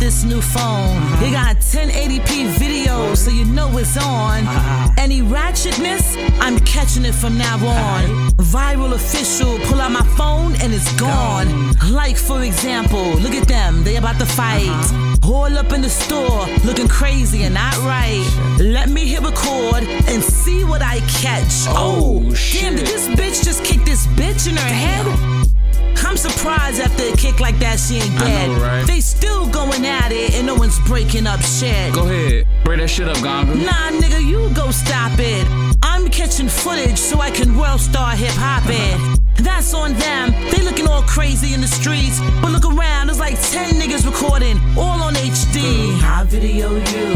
this new phone. It got 1080p video, so you know it's on. Any ratchetness, I'm catching it from now on. Viral official, pull out my phone and it's gone. Like for example, look at them, they about to fight. All up in the store, looking crazy and not right. Let me hit record and see what I catch. Oh shit. Damn, did this bitch just kick this bitch in her head? I'm surprised after a kick like that she ain't dead. I know, right? They still going at it and no one's breaking up shit. Go ahead, break that shit up, Gonga. Nah, nigga, you go stop it. I'm catching footage so I can world star hip hop it. That's on them. They looking all crazy in the streets, but look around, there's like 10 niggas recording, all on HD. I video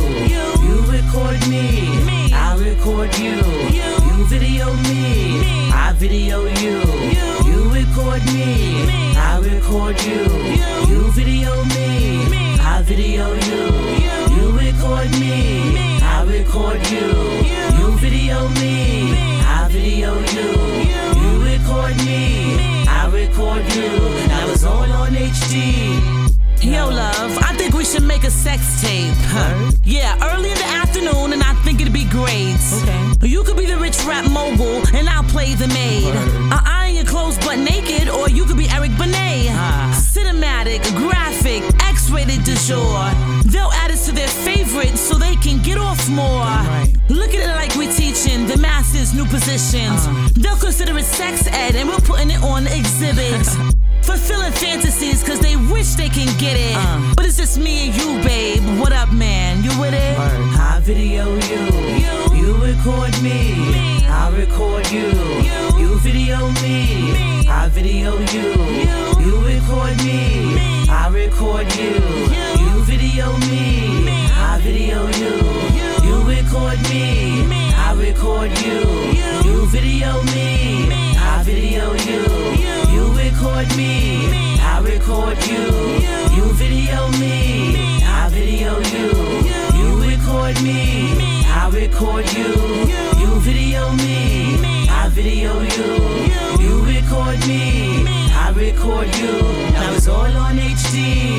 you record me. I record you video me. I video you record me. I record you video me. I video you record me. I record you video me. I video you record me. I record you. Now it's all on HD. Yo, love, I think we should make a sex tape. Yeah, early in the afternoon, and I think it'd be great. Okay. You could be the rich rap mogul, and I'll play the maid. I'll iron your clothes butt naked, or you could be Eric Benet. Cinematic, graphic, X-rated du jour. They'll add us to their favorites so they can get off more. Look at it like we're teaching the masses new positions. They'll consider it sex ed, and we're putting it on exhibit. Fulfilling fantasies cause they wish they can get it. But it's just me and you, babe. What up, man? You with it? I video you record me. I record you video me. I video you record me. I record you video me. I video you record me. I record you video me. I video you record me. I record you video me. I video you record me. I record you video me. I video you record me. I record you. Now it's all on HD.